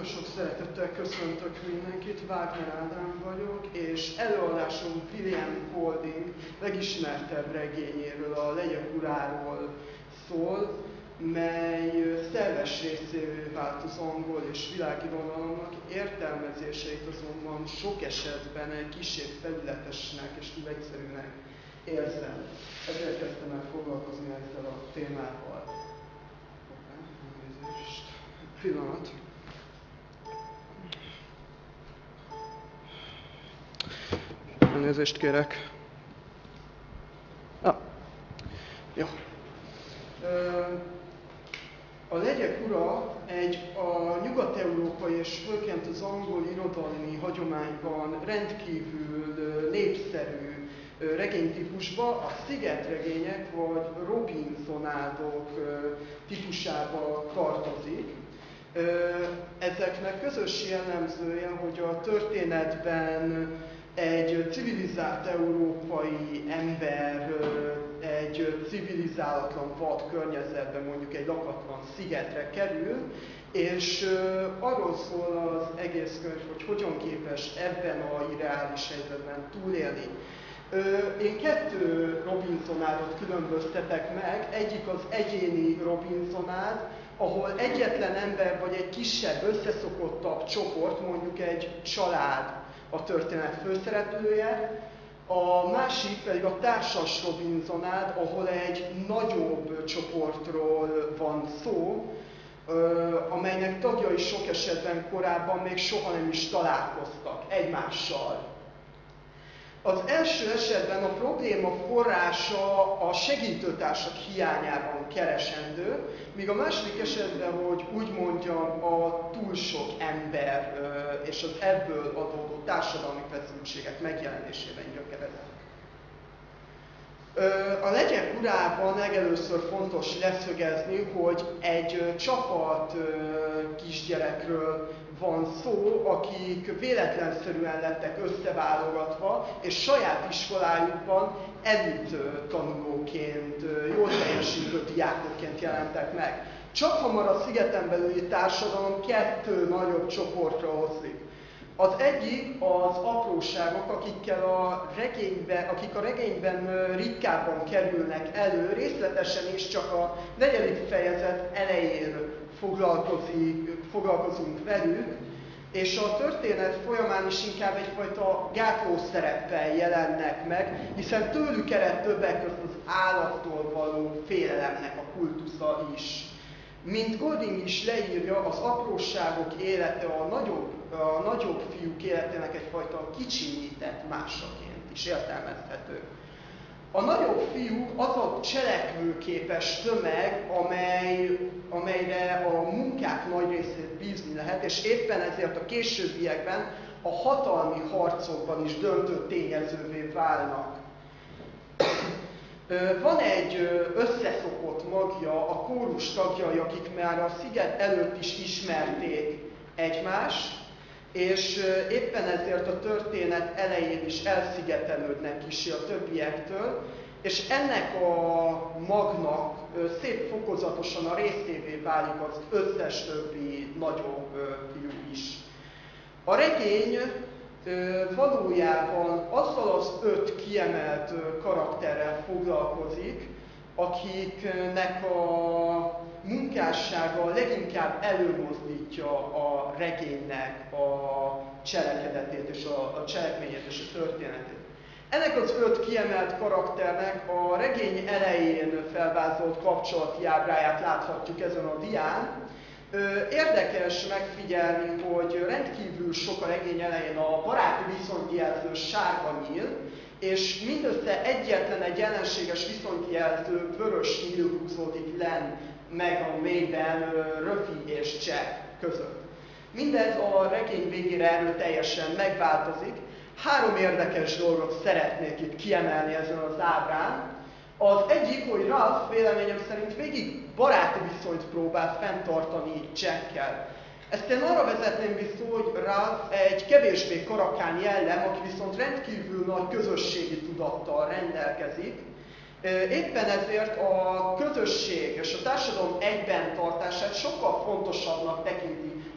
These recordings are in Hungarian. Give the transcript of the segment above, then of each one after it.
Sok szeretettel köszöntök mindenkit, Wagner Ádám vagyok, és előadásom William Golding legismertebb regényéről, a Legyek uráról szól, mely szerves részévé vált az angol és világirodalomnak, értelmezéseit azonban sok esetben egy kissé felületesnek és túl egyszerűnek érzem. Ezért kezdtem el foglalkozni ezzel a témával. Pillanat. Elnézést kérek. Jó. A Legyek ura egy a nyugat-európai és főként az angol irodalmi hagyományban rendkívül népszerű regénytípusba, a szigetregények vagy Robinsonádok típusába tartozik. Ezeknek közös jellemzője, hogy a történetben egy civilizált európai ember egy civilizálatlan vad környezetben, mondjuk egy lakatlan szigetre kerül, és arról szól az egész könyv, hogy hogyan képes ebben a irreális helyzetben túlélni. Én kettő Robinsonádot különböztetek meg, egyik az egyéni Robinsonád, ahol egyetlen ember vagy egy kisebb, összeszokottabb csoport, mondjuk egy család a történet főszereplője, a másik pedig a társas Robinsonád, ahol egy nagyobb csoportról van szó, amelynek tagjai sok esetben korábban még soha nem is találkoztak egymással. Az első esetben a probléma forrása a segítőtársak hiányában keresendő, míg a második esetben, hogy úgy mondjam, a túl sok ember és az ebből adódó társadalmi feszültségek megjelenésében gyökerezik. A Legyek urában legelőször fontos leszögezni, hogy egy csapat kisgyerekről van szó, akik véletlenszerűen lettek összeválogatva, és saját iskolájukban elit tanulóként, jól teljesítő diákokként jelentek meg. Csak hamar a szigeten belüli társadalom kettő nagyobb csoportra oszlik. Az egyik az apróságok, akik a regényben ritkábban kerülnek elő, részletesen is csak a 4. fejezet elején foglalkozunk velük, és a történet folyamán is inkább egyfajta gátló szereppel jelennek meg, hiszen tőlük ered többek között az állattól való félelemnek a kultusza is. Mint Golding is leírja, az apróságok élete a nagyobb fiúk életének egyfajta kicsinyített másaként is értelmezhető. A nagyobb fiúk az a cselekvőképes tömeg, amelyre a munkák nagy részét bízni lehet, és éppen ezért a későbbiekben a hatalmi harcokban is döntő tényezővé válnak. Van egy összeszokott magja, a kórus tagjai, akik már a sziget előtt is ismerték egymást, és éppen ezért a történet elején is elszigetelődnek is a többiektől, és ennek a magnak szép fokozatosan a részévé válik az összes többi nagyobb fiú is. A regény valójában azzal az 5 kiemelt karakterrel foglalkozik, akiknek a munkássága leginkább előmozdítja a regénynek a cselekedetét és a cselekményét és a történetét. Ennek az 5 kiemelt karakternek a regény elején felvázolt kapcsolati ábráját láthatjuk ezen a dián. Érdekes megfigyelni, hogy rendkívül sok a regény elején a baráti viszonyt jelző sárga nyíl, és mindössze egyetlen egy ellenséges viszonyt jelző vörös nyíl húzódik len meg a mélyben Röfi és Jack között. Mindez a regény végére erőteljesen megváltozik. 3 érdekes dolgot szeretnék itt kiemelni ezen az ábrán. Az egyik, hogy Ralph véleményem szerint végig baráti viszonyt próbál fenntartani Jackkel. Ezt én arra vezetném vissza, hogy Ralph egy kevésbé karakán jellem, aki viszont rendkívül nagy közösségi tudattal rendelkezik. Éppen ezért a közösség és a társadalom egyben tartását sokkal fontosabbnak tekinti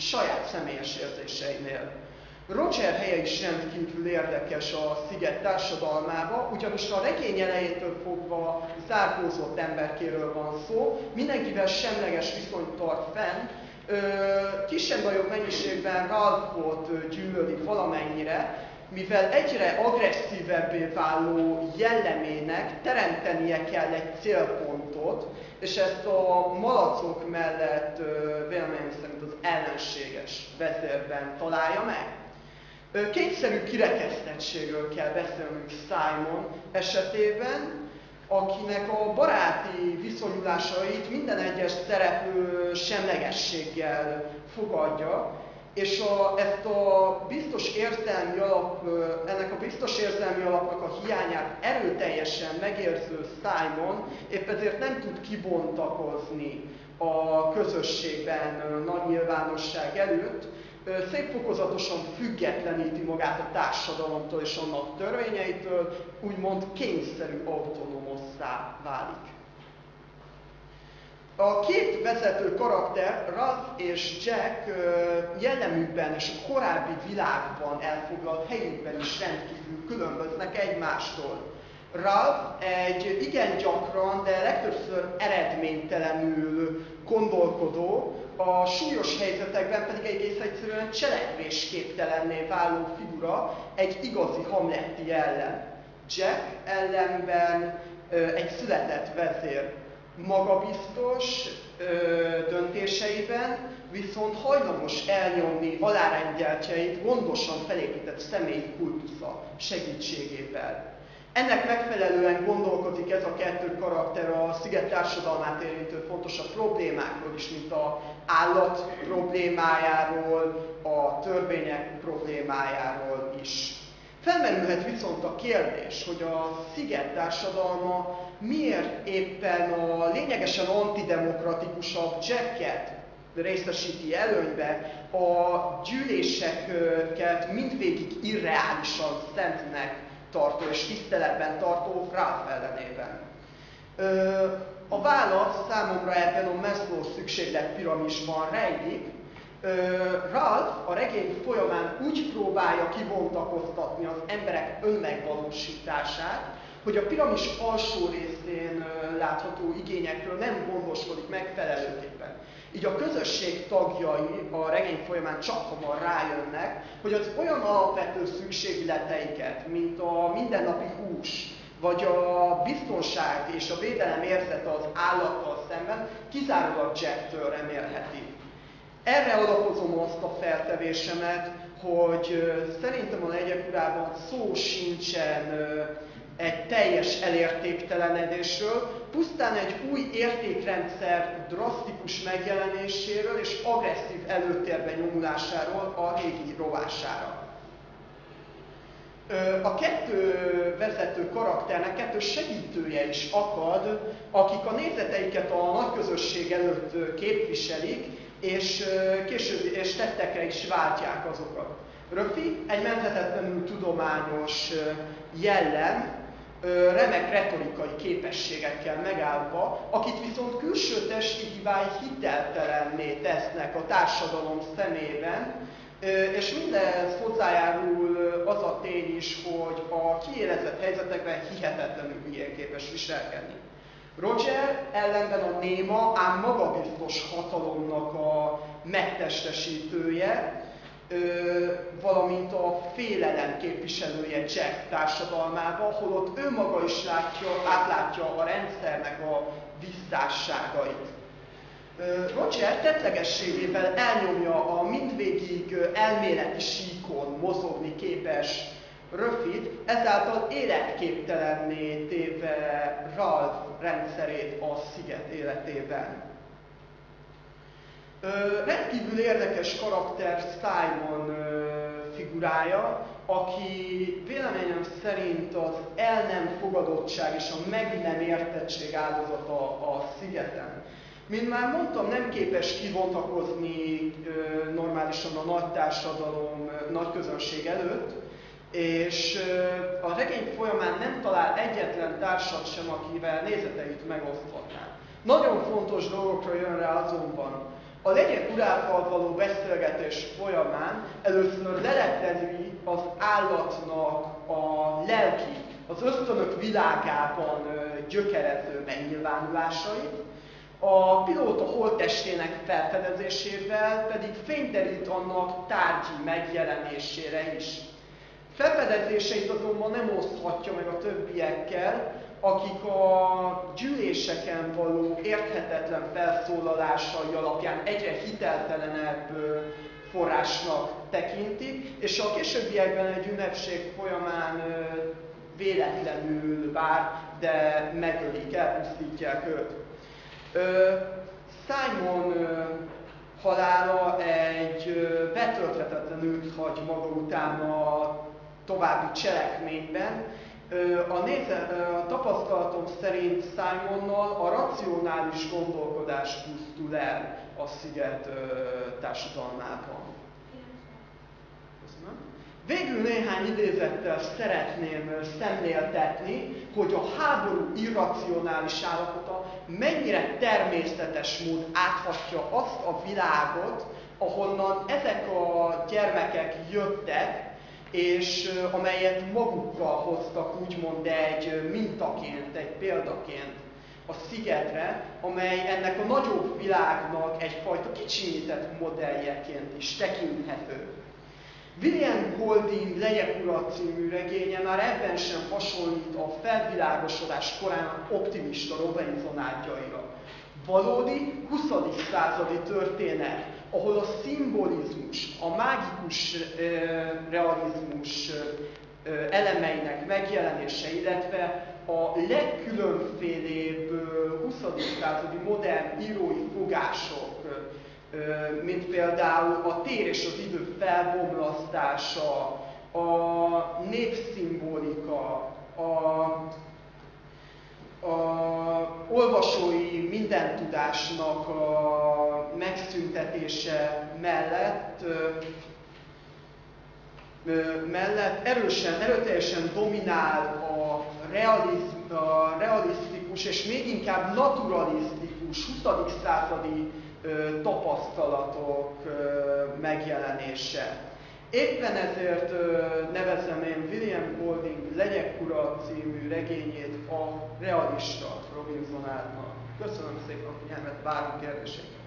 saját személyes érzéseinél. Roger helye is rendkívül érdekes a sziget társadalmába, ugyanis a regény elejétől fogva zárkózott emberkéről van szó, mindenkivel semleges viszonyt tart fenn, kisebb-nagyobb mennyiségben Ralphot gyűlöli valamennyire, mivel egyre agresszívebbé váló jellemének teremtenie kell egy célpontot, és ezt a malacok mellett véleményem szerint az ellenséges vezérben találja meg. Kényszerű kirekesztettségről kell beszélnünk Simon esetében, akinek a baráti viszonyulásait minden egyes szereplő semlegességgel fogadja, és ennek a biztos érzelmi alapnak a hiányát erőteljesen megérző Simon épp ezért nem tud kibontakozni a közösségben nagy nyilvánosság előtt, szép fokozatosan függetleníti magát a társadalomtól és annak törvényeitől, úgymond kényszerű autonómosszá válik. A két vezető karakter, Ralph és Jack jellemükben és a korábbi világban elfoglalt helyükben is rendkívül különböznek egymástól. Ralph egy igen gyakran, de legtöbbször eredménytelenül gondolkodó, a súlyos helyzetekben pedig egész egyszerűen cselekvésképtelenné váló figura egy igazi hamleti ellen. Jack ellenben egy született vezér, magabiztos döntéseiben, viszont hajlamos elnyomni alárendeltjeit gondosan felépített személyi kultusza segítségével. Ennek megfelelően gondolkodik ez a kettő karakter a sziget társadalmát érintő fontosabb problémákról is, mint az állat problémájáról, a törvények problémájáról is. Felmerülhet viszont a kérdés, hogy a sziget társadalma miért éppen a lényegesen antidemokratikusabb Jacket részesíti előnybe, a gyűléseket mindvégig irreálisan szentnek tartó és tiszteletben tartó Ralph ellenében. A válasz számomra ebben a Maslow szükségletpiramisban rejlik. Ralph a regény folyamán úgy próbálja kibontakoztatni az emberek önmegvalósítását, hogy a piramis alsó részén látható igényekről nem gondoskodik megfelelőképpen. Így a közösség tagjai a regény folyamán csak hamar rájönnek, hogy az olyan alapvető szükségleteiket, mint a mindennapi hús, vagy a biztonság és a védelem érzete az állattal szemben kizárólag Jacktől remélheti. Erre alapozom azt a feltevésemet, hogy szerintem a Legyek urában szó sincsen egy teljes elértéktelenedésről, pusztán egy új értékrendszer drasztikus megjelenéséről és agresszív előtérbe nyomulásáról a régi rovására. A kettő vezető karakternek kettő segítője is akad, akik a nézeteiket a nagyközösség előtt képviselik, és később és tettekre is váltják azokat. Röfi egy menthetetlenül tudományos jellem, remek retorikai képességekkel megállva, akit viszont külső testi hibái hiteltelenné tesznek a társadalom szemében, és mindez hozzájárul az a tény is, hogy a kiélezett helyzetekben hihetetlenül hülyén képes viselkedni. Roger ellenben a néma, ám magabiztos hatalomnak a megtestesítője, valamint a félelem képviselője Jack társadalmában, holott ő maga is átlátja a rendszernek a visszásságait. Roger tettlegességével elnyomja a mindvégig elméleti síkon mozogni képes Röfit, ezáltal életképtelenné téve Ralph rendszerét a sziget életében. Rendkívül érdekes karakter Simon figurája, aki véleményem szerint az el nem fogadottság és a meg nem értettség áldozata a szigeten. Mint már mondtam, nem képes kibontakozni normálisan a nagy társadalom, nagy közönség előtt, és a regény folyamán nem talál egyetlen társat sem, akivel nézeteit megoszthatná. Nagyon fontos dolgokra jön rá azonban, A legyek urával való beszélgetés folyamán először leleplezi az állatnak a lelki, az ösztönök világában gyökerező megnyilvánulásait, a pilóta holttestének felfedezésével pedig fényderít annak tárgyi megjelenésére is. Felfedezéseit azonban nem oszthatja meg a többiekkel, akik a gyűléseken való érthetetlen felszólalásai alapján egyre hiteltelenebb forrásnak tekintik, és a későbbiekben egy ünnepség folyamán véletlenül vár, de megölik, elpusztítják őt. Simon halála egy betölthetetlen hagy maga után a további cselekményben. A tapasztalatom szerint Simonnal a racionális gondolkodás pusztul el a sziget társadalmában. Köszönöm. Végül néhány idézettel szeretném szemléltetni, hogy a háború irracionális állapota mennyire természetes mód áthatja azt a világot, ahonnan ezek a gyermekek jöttek, és amelyet magukkal hoztak úgymond egy mintaként, egy példaként a szigetre, amely ennek a nagyobb világnak egyfajta kicsinyített modelljeként is tekinthető. William Golding Legyek ura című regénye már ebben sem hasonlít a felvilágosodás korán optimista Robinson-átjaira. Valódi 20. századi történet, ahol a szimbolizmus, a mágikus realizmus elemeinek megjelenése, illetve a legkülönfélébb 20. századi modern írói fogások, mint például a tér és az idő felbomlasztása, a népszimbolika, a olvasói mindentudásnak a megszüntetése mellett erőteljesen dominál a realisztikus és még inkább naturalisztikus 20. századi tapasztalatok megjelenése. Éppen ezért nevezem én William Golding Legyek ura című regényét a realista Robinson-átnak. Köszönöm szépen a figyelmet, várom kérdéseket!